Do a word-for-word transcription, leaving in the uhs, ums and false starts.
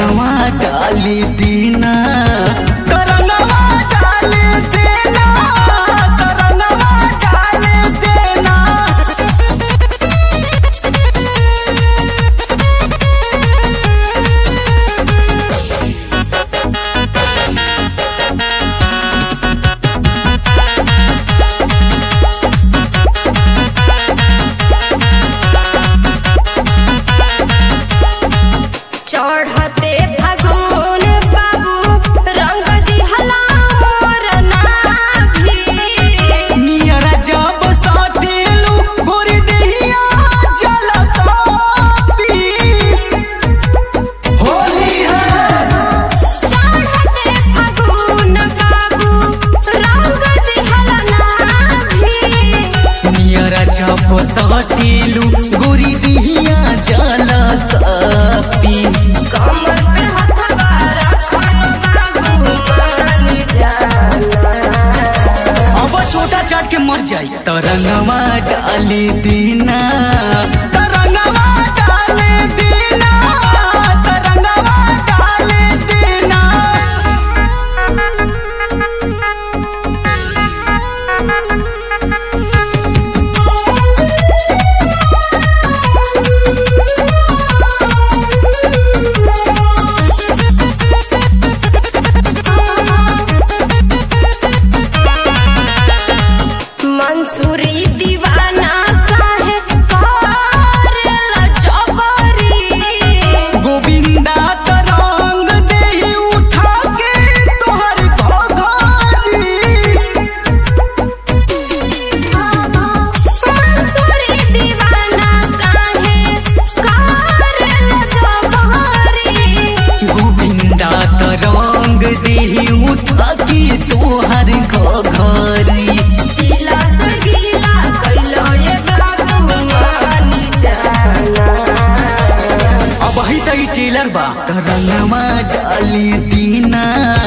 तरंगवा डाली दीना तरंगवा डाली देना तरंगवा डाली देना। चढ़ते फागुन बाबू रंग दिहला मोर नाभी। नियरा जब सटेलू गोरी देहिया जलता पी होली है। चढ़ते फागुन बाबू रंग दिहला नाभी। नियरा जब सटेलू गोरी देहिया जलता पी। कमर पे हथवा रखन बाबू मान जाना। अब छोटा चाट के मर जाई। तरंगवा डाली दीना तरंगवा डाली दीना तरंगवा डाली दीना। मंसूरी दीवाना काहे करेला जबरी। गोविंदा तरंग देहि उठा के तोहर घघरी। मंसूरी दीवाना काहे करेला जबरी। गोविंदा तरंग देहि उठा के तोहर घघरी। गीला से गीला कैलो ये बाबू मान जाना। अब ही तई टेलर बा। तरंगवा डाली दीना